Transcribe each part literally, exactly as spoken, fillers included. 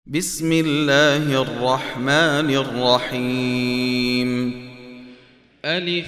بسم الله الرحمن الرحيم. ألف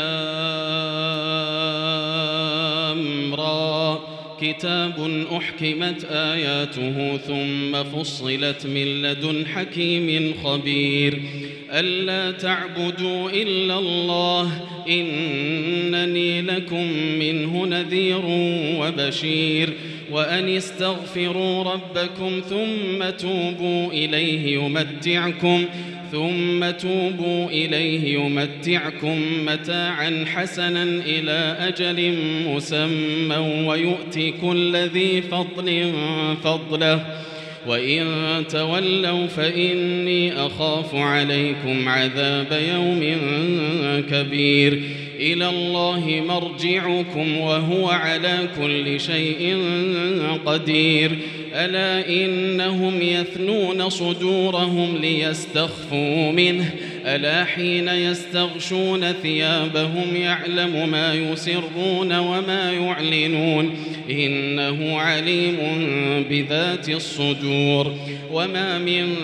لام را كتاب أحكمت آياته ثم فصلت من لدن حكيم خبير ألا تعبدوا إلا الله إنني لكم منه نذير وبشير وأن استغفروا ربكم ثم توبوا إليه يمتعكم ثم توبوا إليه يمتعكم متاعا حسنا إلى أجل مسمى ويؤتي كل ذي فضل فضله وإن تولوا فإني أخاف عليكم عذاب يوم كبير إلى الله مرجعكم وهو على كل شيء قدير ألا إنهم يثنون صدورهم ليستخفوا منه ألا حين يستغشون ثيابهم يعلم ما يسرون وما يعلنون إنه عليم بذات الصدور وما من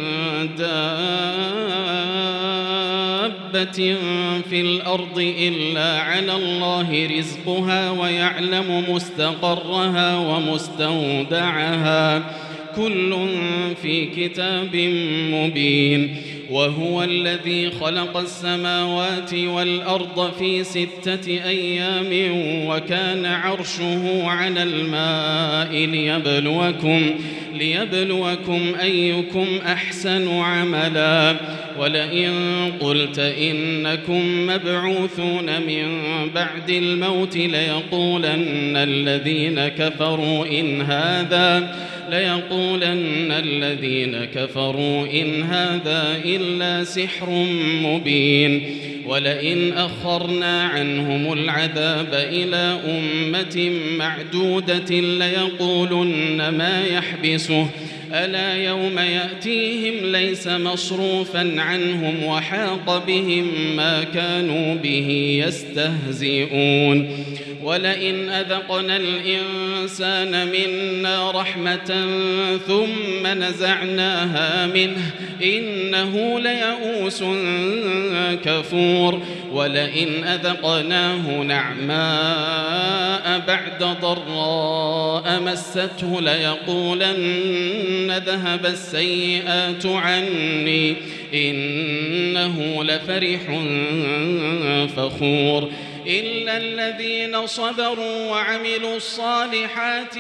دابة في الأرض إلا على الله رزقها ويعلم مستقرها ومستودعها كل في كتاب مبين وهو الذي خلق السماوات والأرض في ستة أيام وكان عرشه على الماء ليبلوكم, ليبلوكم أيكم أحسن عملا ولئن قلت إنكم مبعوثون من بعد الموت ليقولن الذين كفروا إن هذا ليقولن الذين كفروا إن هذا إلا سحر مبين ولئن أخرنا عنهم العذاب إلى أمة معدودة ليقولن ما يحبسه ألا يوم يأتيهم ليس مصروفا عنهم وحاق بهم ما كانوا به يستهزئون ولئن أذقنا الإنسان منا رحمة ثم نزعناها منه إنه ليئوس كفور ولئن أذقناه نعماء بعد ضراء مسته ليقولن ذهب السيئات عني إنه لفرح فخور إلا الذين صبروا وعملوا الصالحات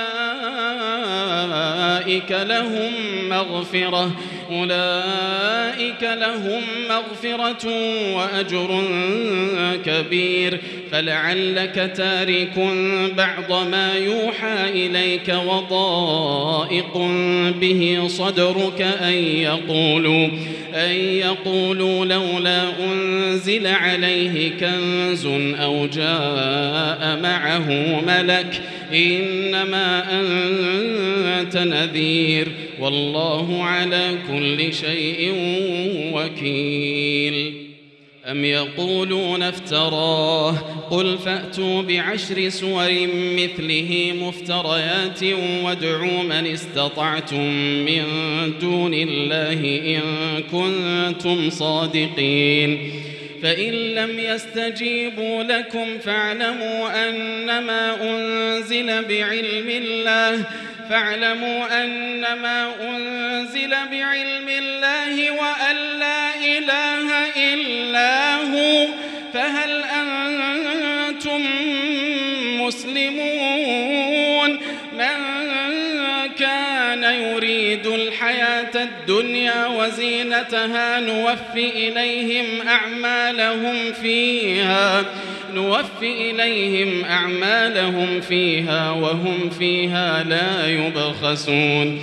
أولئك لهم مغفرة أولئك لهم مغفرة وأجر كبير فلعلك تارك بعض ما يوحى إليك وضائق به صدرك أن يقولوا أن يقولوا لولا أنزل عليه كنز أو جاء معه ملك إنما أنت نذير والله على كل شيء وكيل أم يقولون افتراه قل فأتوا بعشر سور مثله مفتريات وادعوا من استطعتم من دون الله إن كنتم صادقين فإن لم يستجيبوا لكم فاعلموا أنما أنزل بعلم الله فاعلموا أنما أنزل بعلم الله وأن لا إله إلا هو فهل أنتم مسلمون من كان يريد الحياة الدنيا وزينتها نوفي إليهم أعمالهم فيها نوفي إليهم أعمالهم فيها وهم فيها لا يبخسون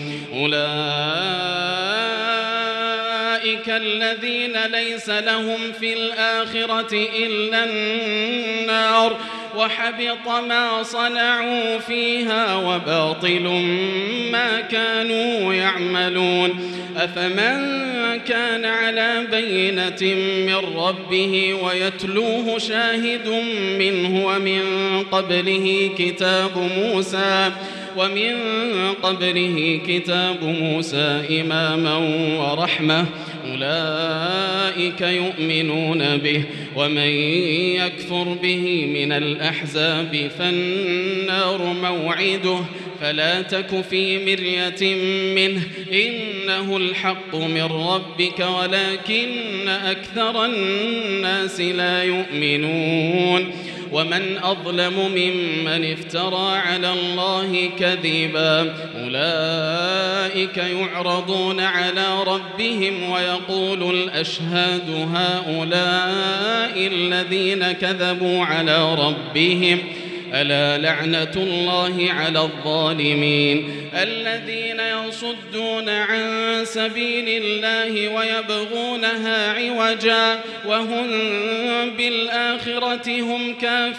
أولئك الذين ليس لهم في الآخرة إلا النار وحبط ما صنعوا فيها وباطل ما كانوا يعملون أفمن كان على بينة من ربه ويتلوه شاهد منه ومن قبله كتاب موسى ومن قبله كتاب موسى إماما ورحمة أولئك يؤمنون به ومن يكفر به من الأحزاب فالنار موعده فلا تك في مرية منه إنه الحق من ربك ولكن أكثر الناس لا يؤمنون ومن أظلم ممن افترى على الله كذبا أولئك يعرضون على ربهم ويقول الأشهاد هؤلاء الذين كذبوا على ربهم ألا لعنة الله على الظالمين الذين يصدون عن سبيل الله ويبغونها عوجا وهم بالآخرة هم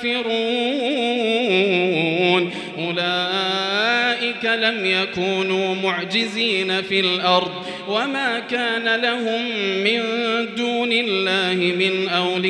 كافرون أولئك لم يكونوا معجزين في الأرض وما كان لهم من دون الله من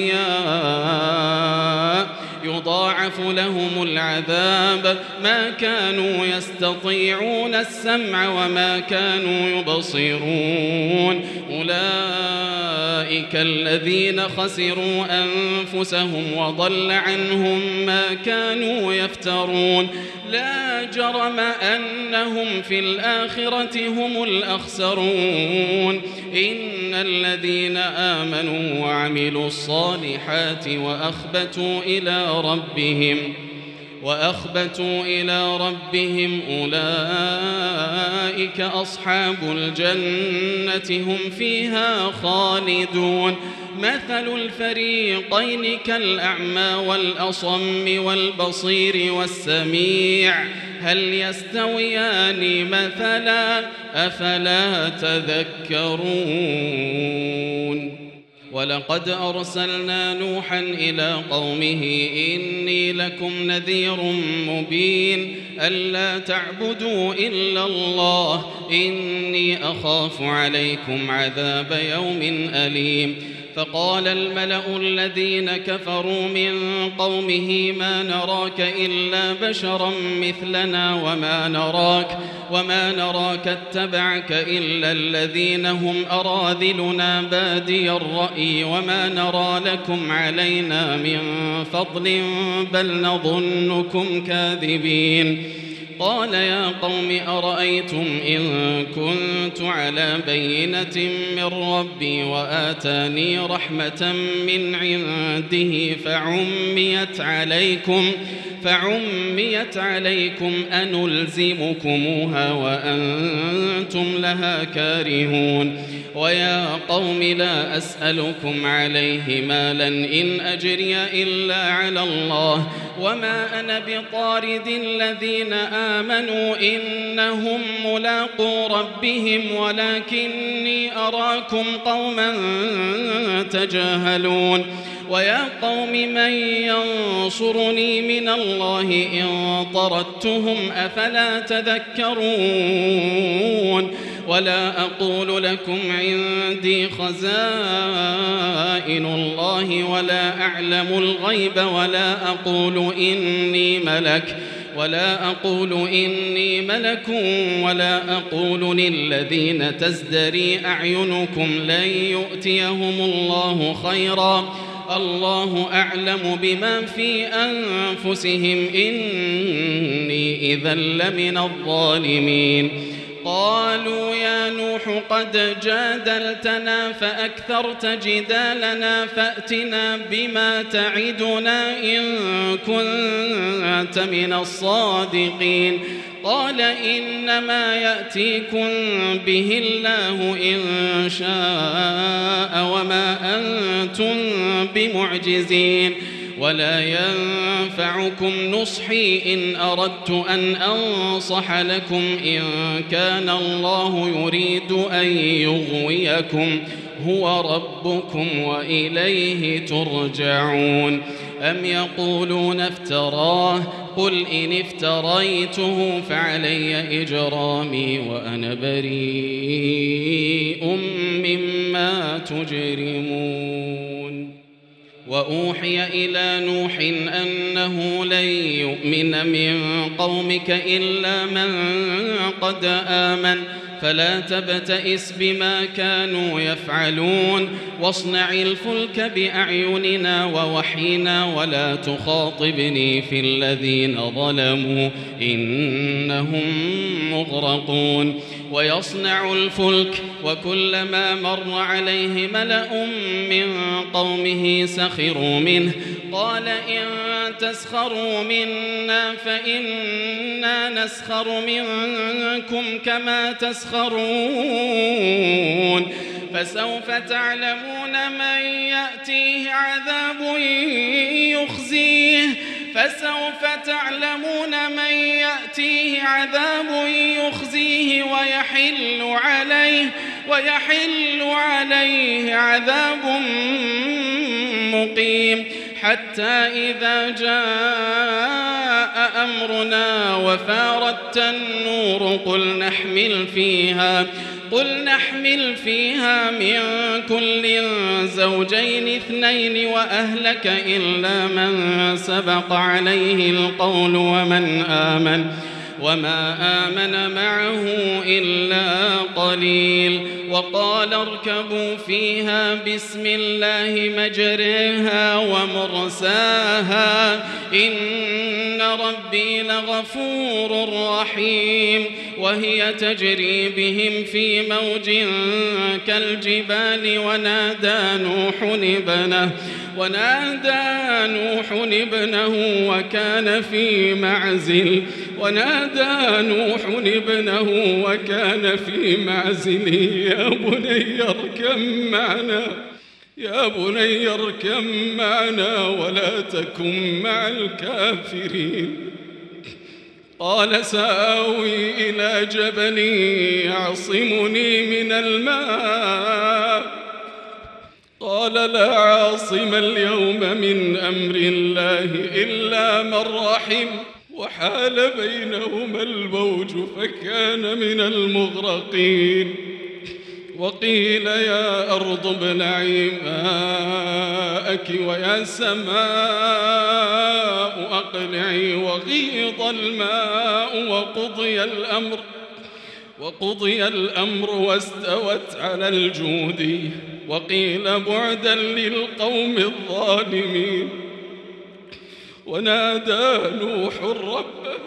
أولياء يضاعف لهم العذاب ما كانوا يستطيعون السمع وما كانوا يبصرون أولئك الذين خسروا أنفسهم وضل عنهم ما كانوا يفترون لا جرم أنهم في الآخرة هم الأخسرون إن الذين آمنوا وعملوا الصالحات وأخبتوا إلى ربهم وأخبتوا إلى ربهم أولئك أصحاب الجنة هم فيها خالدون مثل الفريقين كالأعمى والأصم والبصير والسميع هل يستويان مثلا أفلا تذكرون ولقد أرسلنا نوحا إلى قومه إني لكم نذير مبين ألا تعبدوا إلا الله إني أخاف عليكم عذاب يوم أليم فقال الملأ الذين كفروا من قومه ما نراك إلا بشرا مثلنا وما نراك وما نراك اتبعك إلا الذين هم أراذلنا بادي الرأي وما نرى لكم علينا من فضل بل نظنكم كاذبين قال يا قوم أرأيتم إن كنت على بينة من ربي وآتاني رحمة من عنده فعميت عليكم فعميت عليكم أنلزمكموها وأنتم لها كارهون ويا قوم لا أسألكم عليه مالا إن أجري إلا على الله وما أنا بطارد الذين آمنوا إنهم ملاقو ربهم ولكني أراكم قوما تجاهلون ويا قوم من ينصرني من الله إن طردتهم أفلا تذكرون ولا أقول لكم عندي خزائن الله ولا أعلم الغيب ولا أقول إني ملك ولا أقول إني ملك ولا أقول للذين تزدري أعينكم لن يؤتيهم الله خيرا الله أعلم بما في أنفسهم إني إذا لمن الظالمين قالوا يا نوح قد جادلتنا فأكثرت جدالنا فأتنا بما تعدنا إن كنت من الصادقين قال إنما يأتيكم به الله إن شاء وما أنتم بمعجزين ولا ينفعكم نصحي إن أردت أن أنصح لكم إن كان الله يريد أن يغويكم هو ربكم وإليه ترجعون أم يقولون افتراه قل إن افتريته فعلي إجرامي وأنا بريء مما تجرمون وأوحي إلى نوح أنه لن يؤمن من قومك إلا من قد آمن فلا تبتئس بما كانوا يفعلون واصنع الفلك بأعيننا ووحينا ولا تخاطبني في الذين ظلموا إنهم مغرقون ويصنع الفلك وكلما مر عليه ملأ من قومه سخروا منه قال إن تسخروا منا فإنا نسخر منكم كما تسخرون فسوف تعلمون من يأتيه عذاب يخزيه فسوف تعلمون من يأتيه عذاب يخزيه ويحل عليه ويحل عليه عذاب مقيم حتى إذا جاء أمرنا وفارت النور قل نحمل فيها قل نحمل فيها من كل زوجين اثنين وأهلك إلا من سبق عليه القول ومن آمن وما آمن معه إلا قليل وقال اركبوا فيها بسم الله مجريها ومرساها إن ربي لغفور رحيم وهي تجري بهم في موج كالجبال ونادى نوح ابنه ونادى نوح ابنه وكان في معزل ونادى نوح ابنه وكان في معزل يا بني اركب معنا يا بني اركب معنا ولا تكن مع الكافرين قال سآوي إلى جبل يعصمني من الماء قال لا عاصم اليوم من أمر الله إلا من رحم وحال بينهما الموج فكان من المغرقين وقيل يا أرض ابلعي ماءك ويا سماء أقلعي وغيض الماء وقضي الأمر وقضي الأمر واستوت على الجود وقيل بعدا للقوم الظالمين ونادى نوح ربه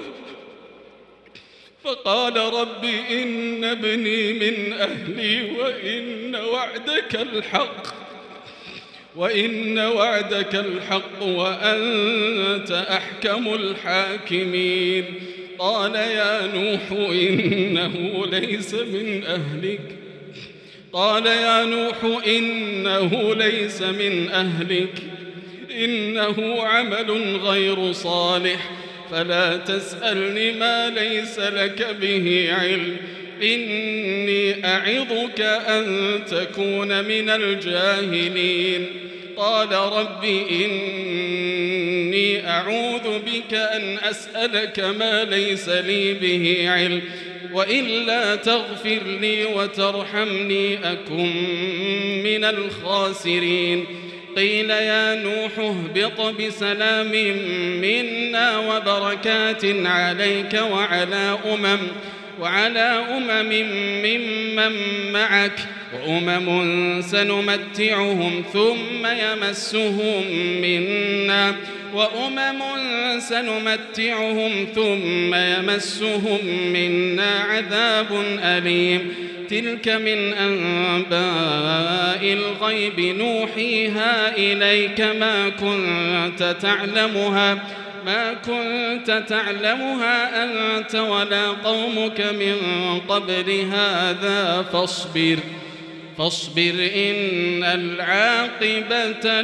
فقال رب إن ابني من أهلي وإن وعدك الحق وإن وعدك الحق وأنت أحكم الحاكمين قال يا نوح إنه ليس من أهلك قال يا نوح إنه ليس من أهلك إنه عمل غير صالح فلا تسألني ما ليس لك به علم إني أعظك أن تكون من الجاهلين قال رب إني أعوذ بك أن أسألك ما ليس لي به علم وإلا تغفر لي وترحمني أكن من الخاسرين قيل يا نوح اهبط بسلام منا وبركات عليك وعلى أمم وعلى أمم ممن معك وأمم سنمتعهم ثم يمسهم منا وأمم سنمتعهم ثم يمسهم منا عذاب أليم تلك من أنباء الغيب نوحيها إليك ما كنت تعلمها ما كنت تعلمها أنت ولا قومك من قبل هذا فاصبر فاصبر إن العاقبة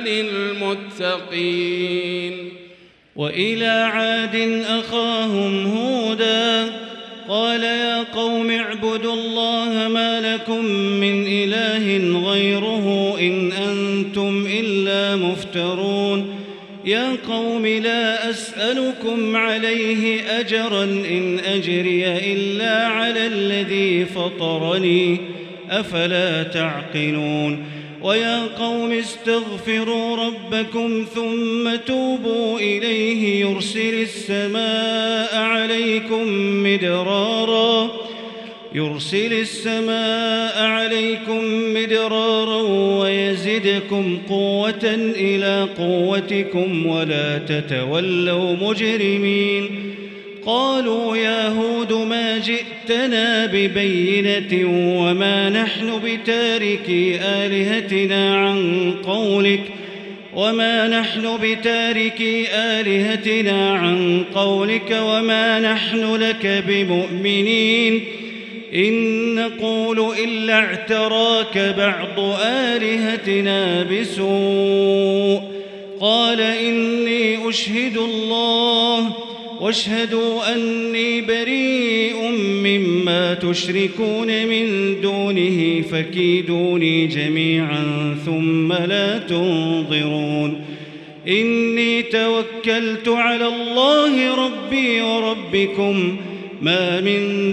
للمتقين وإلى عاد أخاهم هودا قال يا قوم اعبدوا الله ما لكم من إله غيره إن أنتم إلا مفترون يا قوم لا أسألكم عليه أجرا إن أجري إلا على الذي فطرني أفلا تعقلون ويا قوم استغفروا ربكم ثم توبوا إليه يرسل السماء عليكم مدرارا يرسل السماء عليكم مدرارا ويزدكم قوة إلى قوتكم ولا تتولوا مجرمين. قالوا يا هود ما جئتنا ببينة وما نحن بتاركي آلهتنا عن قولك وما نحن بتاركي آلهتنا عن قولك وما نحن لك بمؤمنين إن نقول إلا اعتراك بعض آلهتنا بسوء. قال إني أشهد الله واشهدوا أني بريء مما تشركون من دونه فكيدوني جميعا ثم لا تنظرون. إني توكلت على الله ربي وربكم ما من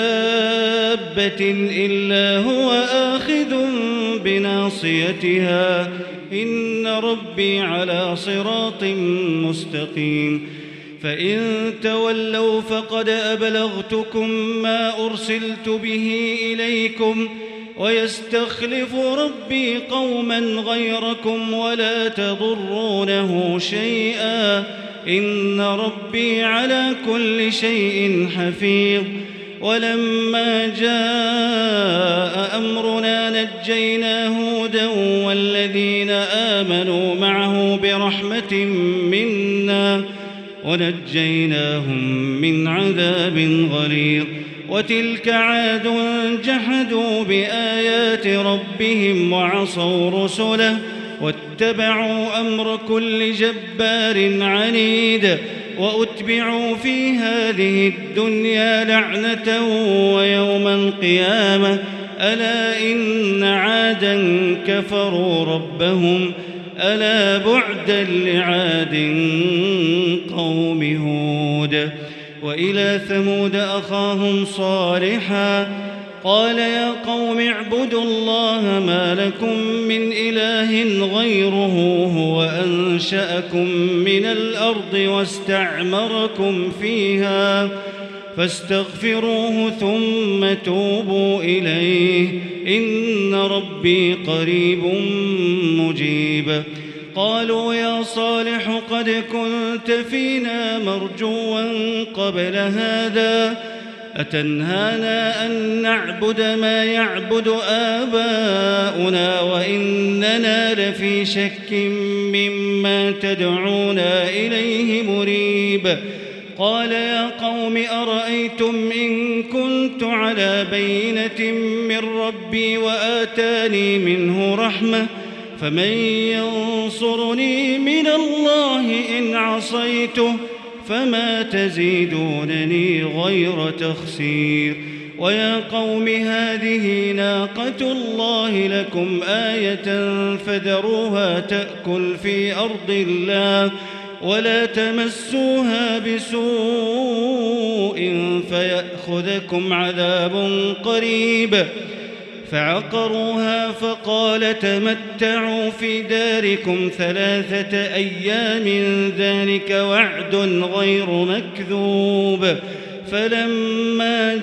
دابة إلا هو آخذ بناصيتها إن ربي على صراط مستقيم. فإن تولوا فقد أبلغتكم ما أرسلت به إليكم ويستخلف ربي قوما غيركم ولا تضرونه شيئا إن ربي على كل شيء حفيظ. ولما جاء أمرنا نجينا هودا والذين آمنوا معه برحمة منا ونجيناهم من عذاب غليظ. وتلك عاد جحدوا بآيات ربهم وعصوا رسله واتبعوا أمر كل جبار عنيد. وأتبعوا في هذه الدنيا لعنة ويوم القيامة ألا إن عادا كفروا ربهم ألا بعدا لعاد قوم هود. وإلى ثمود أخاهم صالحا قال يا قوم اعبدوا الله ما لكم من إله غيره هو أنشأكم من الأرض واستعمركم فيها فاستغفروه ثم توبوا إليه إن ربي قريب مجيب. قالوا يا صالح قد كنت فينا مرجوا قبل هذا أتنهانا أن نعبد ما يعبد آباؤنا وإننا لفي شك مما تدعونا إليه مريب. قال يا قوم أرأيتم إن كنت على بينة من ربي وآتاني منه رحمة فمن ينصرني من الله إن عصيته فما تزيدونني غير تخسير. ويا قوم هذه ناقة الله لكم آية فذروها تأكل في أرض الله ولا تمسوها بسوء فيأخذكم عذاب قريب. فعقروها فقال تمتعوا في داركم ثلاثة أيام ذلك وعد غير مكذوب. فلما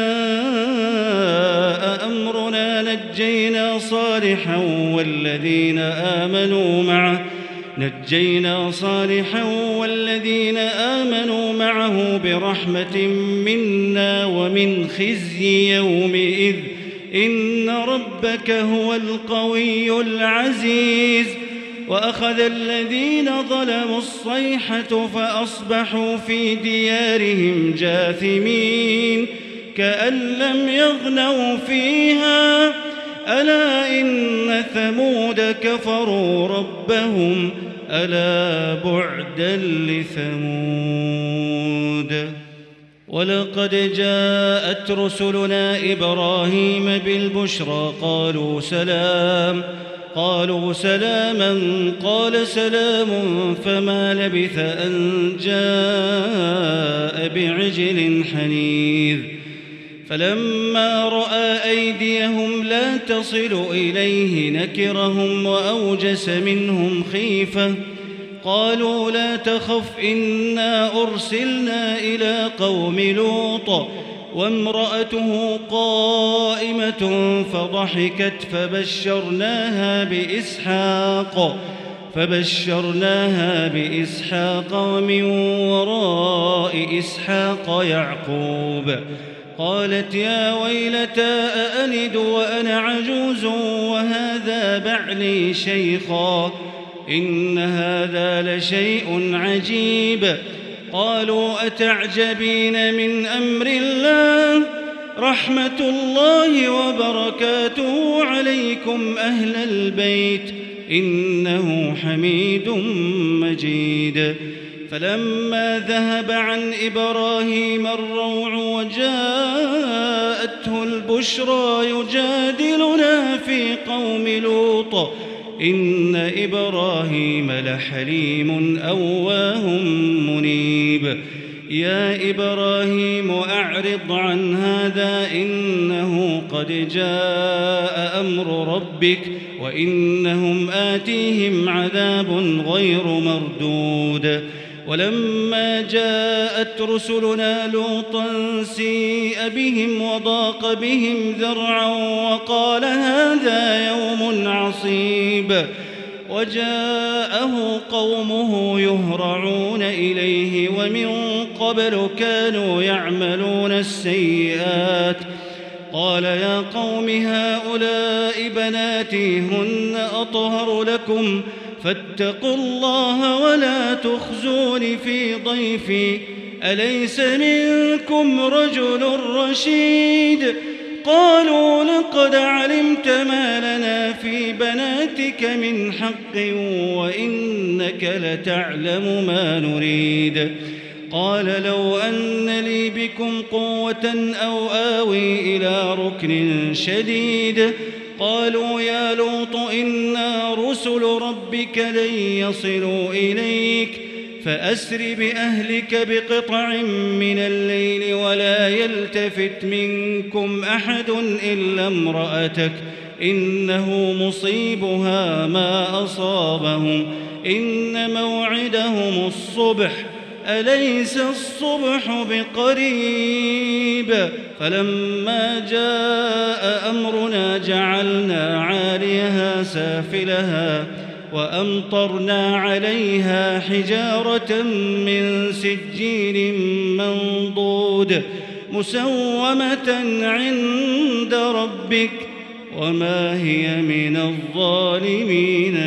جاء أمرنا نجينا صالحا والذين آمنوا معه نجينا صالحا والذين آمنوا معه برحمة منا ومن خزي يومئذ إن ربك هو القوي العزيز. وأخذ الذين ظلموا الصيحة فأصبحوا في ديارهم جاثمين كأن لم يغنوا فيها ألا إن ثمود كفروا ربهم ألا بعدا لثمود. ولقد جاءت رسلنا إبراهيم بالبشرى قالوا سلام قالوا سلاما قال سلام فما لبث أن جاء بعجل حنيذ. فلما رأى أيديهم لا تصل إليه نكرهم وأوجس منهم خيفة قالوا لا تخف إنا أرسلنا إلى قوم لوط وامرأته قائمة فضحكت فبشرناها بإسحاق فبشرناها بإسحاق ومن وراء إسحاق يعقوب قالت يا ويلتى أألد وأنا عجوز وهذا بعلي شيخا إن هذا لشيء عجيب قالوا أتعجبين من أمر الله رحمة الله وبركاته عليكم أهل البيت إنه حميد مجيد فلما ذهب عن إبراهيم الروع وجاءته البشرى يجادلنا في قوم لوط إن إبراهيم لحليم أواه منيب يا إبراهيم أعرض عن هذا إنه قد جاء أمر ربك وإنهم آتيهم عذاب غير مردود ولما جاءت رسلنا لوطا سيء بهم وضاق بهم ذرعا وقال هذا يوم عصيب وجاءه قومه يهرعون إليه ومن قبل كانوا يعملون السيئات قال يا قوم هؤلاء بناتي هن أطهر لكم فاتقوا الله ولا تخزون في ضيفي أليس منكم رجل رشيد قالوا لقد علمت ما لنا في بناتك من حق وإنك لتعلم ما نريد قال لو أن لي بكم قوة أو آوي إلى ركن شديد قالوا يا لوط إنا رسل ربك لن يصلوا إليك فأسر بأهلك بقطع من الليل ولا يلتفت منكم أحد إلا امرأتك إنه مصيبها ما أصابهم إن موعدهم الصبح أليس الصبح بقريب فلما جاء أمرنا جعلنا عاليها سافلها وأمطرنا عليها حجارة من سجيل منضود مسومة عند ربك وما هي من الظالمين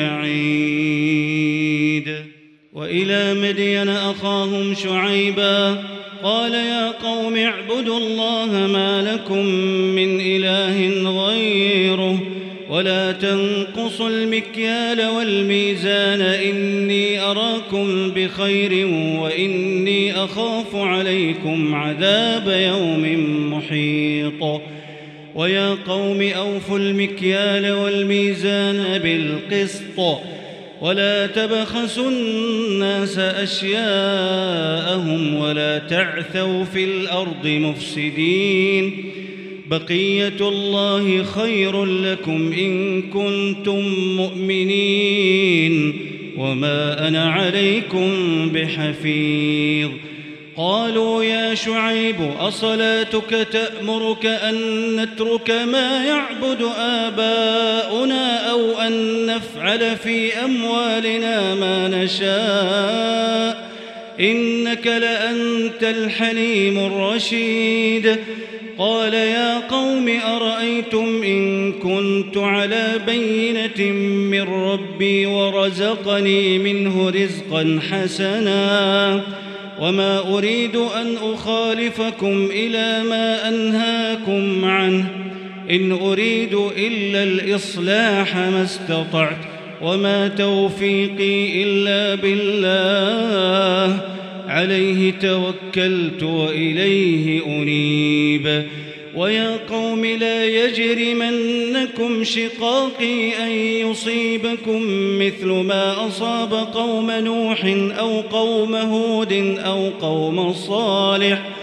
ببعيد وإلى مدين أخاهم شعيبا قال يا قوم اعبدوا الله ما لكم من إله غيره ولا تنقصوا المكيال والميزان إني أراكم بخير وإني أخاف عليكم عذاب يوم محيط ويا قوم أوفوا المكيال والميزان بالقسط ولا تبخسوا الناس أشياءهم ولا تعثوا في الأرض مفسدين بقية الله خير لكم إن كنتم مؤمنين وما أنا عليكم بحفيظ قالوا يا شعيب أصلاتك تأمرك أن نترك ما يعبد آباؤنا أو أن نفعل في أموالنا ما نشاء إنك لأنت الحليم الرشيد قال يا قوم أرأيتم إن كنت على بينة من ربي ورزقني منه رزقا حسنا وما أريد أن أخالفكم إلى ما أنهاكم عنه إن أريد إلا الإصلاح ما استطعت وما توفيقي إلا بالله عليه توكلت وإليه أنيب ويا قوم لا يجرمنكم شقاقي أن يصيبكم مثل ما أصاب قوم نوح أو قوم هود أو قوم صالح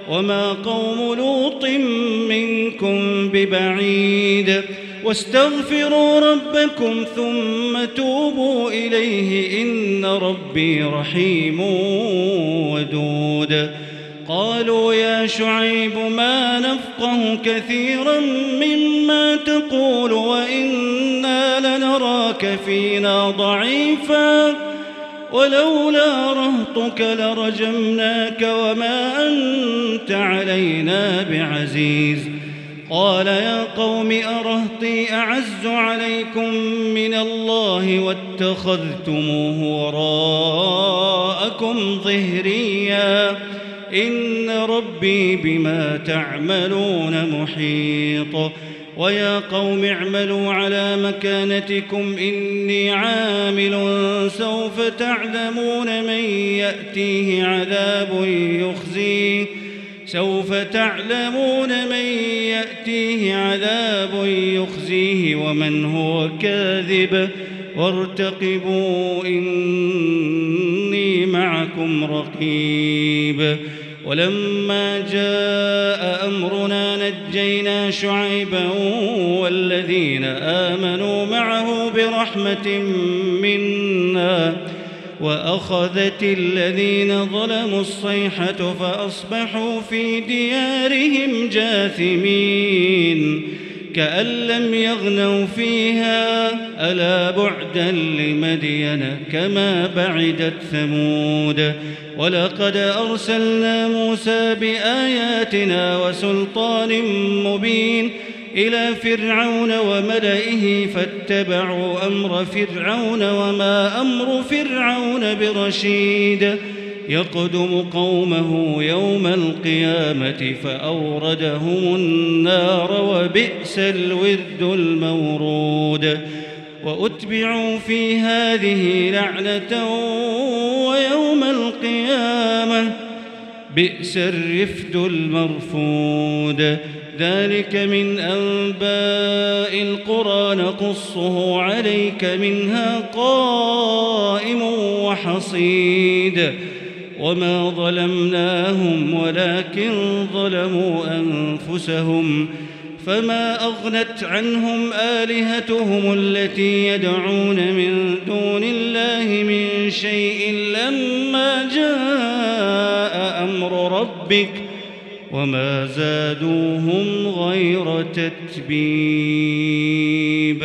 وما قوم لوط منكم ببعيد واستغفروا ربكم ثم توبوا إليه إن ربي رحيم ودود قالوا يا شعيب ما نفقه كثيرا مما تقول وإنا لنراك فينا ضعيفا ولولا رهطك لرجمناك وما أنت علينا بعزيز قال يا قوم أرهطي أعز عليكم من الله واتخذتموه وراءكم ظهريا إن ربي بما تعملون محيط ويا قوم اعملوا على مكانتكم إني عامل سوف تعلمون من يأتيه عذاب يخزيه سوف تعلمون من يأتيه عذاب يخزيه ومن هو كاذب وارتقبوا إني معكم رقيب ولما جاء أمرنا نجينا شعيبا والذين آمنوا معه برحمة منا وأخذت الذين ظلموا الصيحة فأصبحوا في ديارهم جاثمين كأن لم يغنوا فيها ألا بعدا لمدين كما بعدت ثمود ولقد أرسلنا موسى بآياتنا وسلطان مبين إلى فرعون وملئه فاتبعوا أمر فرعون وما أمر فرعون برشيد يقدم قومه يوم القيامة فأوردهم النار وبئس الورد المورود وأتبعوا في هذه لعنة ويوم القيامة بئس الرفد المرفود ذلك من أنباء القرى نقصه عليك منها قائم وحصيد وما ظلمناهم ولكن ظلموا أنفسهم فما أغنت عنهم آلهتهم التي يدعون من دون الله من شيء لما جاء أمر ربك وما زادوهم غير تتبيب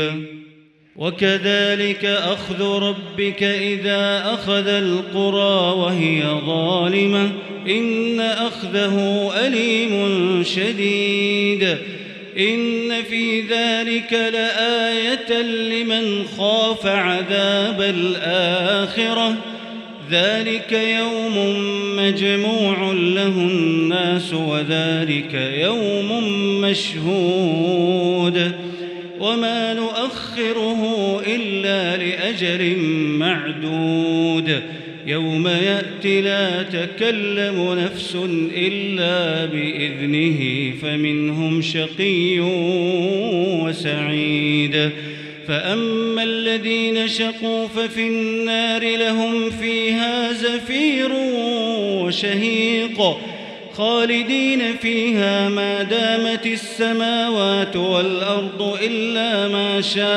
وكذلك أخذ ربك إذا أخذ القرى وهي ظالمة إن أخذه أليم شديد إن في ذلك لآية لمن خاف عذاب الآخرة ذلك يوم مجموع له الناس وذلك يوم مشهود وما نؤخره إلا لأجل معدود يوم يأتي لا تكلم نفس إلا بإذنه فمنهم شقي وسعيد فأما الذين شقوا ففي النار لهم فيها زفير وشهيق خالدين فيها ما دامت السماوات والأرض إلا ما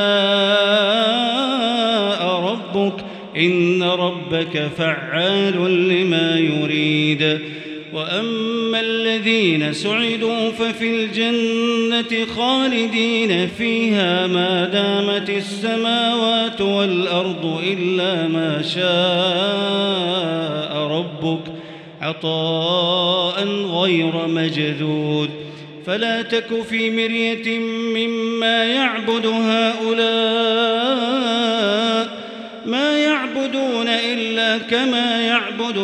شاء ربك إن ربك فعال لما يريد وأما الذين سعدوا ففي الجنة خالدين فيها ما دامت السماوات والأرض إلا ما شاء ربك عطاء غير مجذوذ فلا تك في مرية مما يعبد هؤلاء ما يعبدون إلا كما يعبد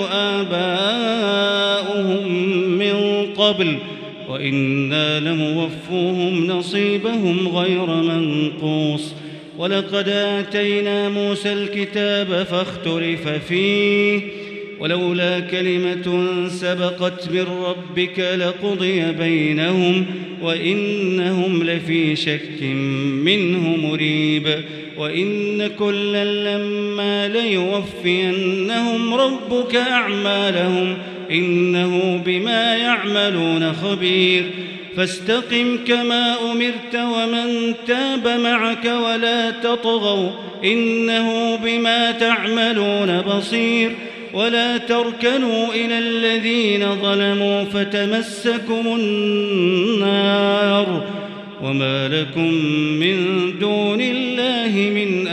آباؤهم من قبل وإنا لموفوهم نصيبهم غير منقوص ولقد آتينا موسى الكتاب فاختلف فيه ولولا كلمة سبقت من ربك لقضي بينهم وإنهم لفي شك منه مريب وإن كلا لما ليوفينهم ربك أعمالهم إنه بما يعملون خبير فاستقم كما أمرت ومن تاب معك ولا تطغوا إنه بما تعملون بصير ولا تركنوا إلى الذين ظلموا فتمسكم النار وما لكم من دون الله من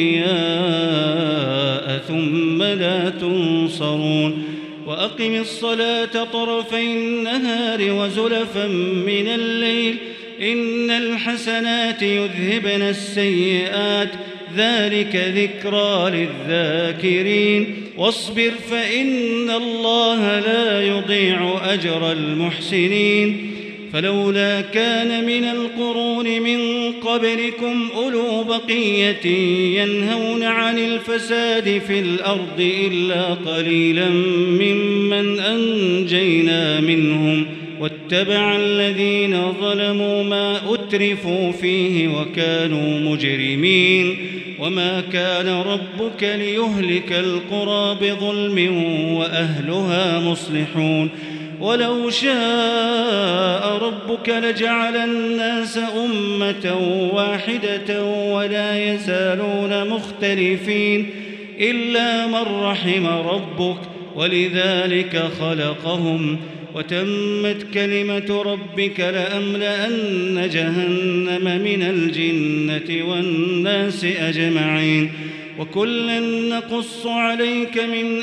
أولياء ثم لا تنصرون وأقم الصلاة طرفي النهار وزلفا من الليل إن الحسنات يذهبن السيئات ذلك ذكرى للذاكرين واصبر فإن الله لا يضيع أجر المحسنين فلولا كان من القرون من قبلكم أولو بقية ينهون عن الفساد في الأرض إلا قليلا ممن أنجينا منهم واتبع الذين ظلموا ما أترفوا فيه وكانوا مجرمين وما كان ربك ليهلك القرى بظلم وأهلها مصلحون ولو شاء ربك لجعل الناس أمة واحدة ولا يزالون مختلفين إلا من رحم ربك ولذلك خلقهم وتمت كلمة ربك لأملأن جهنم من الجنة والناس أجمعين وكلا نقص عليك من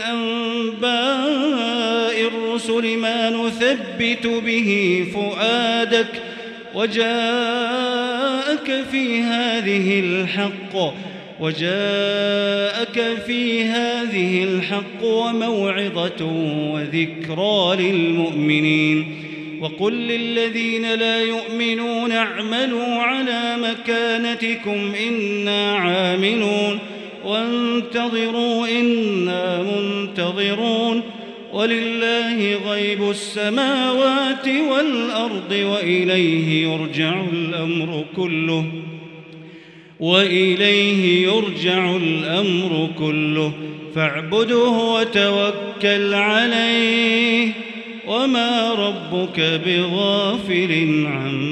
أنباء الرسل ما نثبت به فؤادك وجاءك في هذه الحق وجاءك في هذه الحق وموعظة وذكرى للمؤمنين وقل للذين لا يؤمنون اعملوا على مكانتكم إنا عاملون وانتظروا إنا منتظرون ولله غيب السماوات والأرض وإليه يرجع الأمر كله وإليه يرجع الأمر كله فاعبده وتوكل عليه وما ربك بغافل عما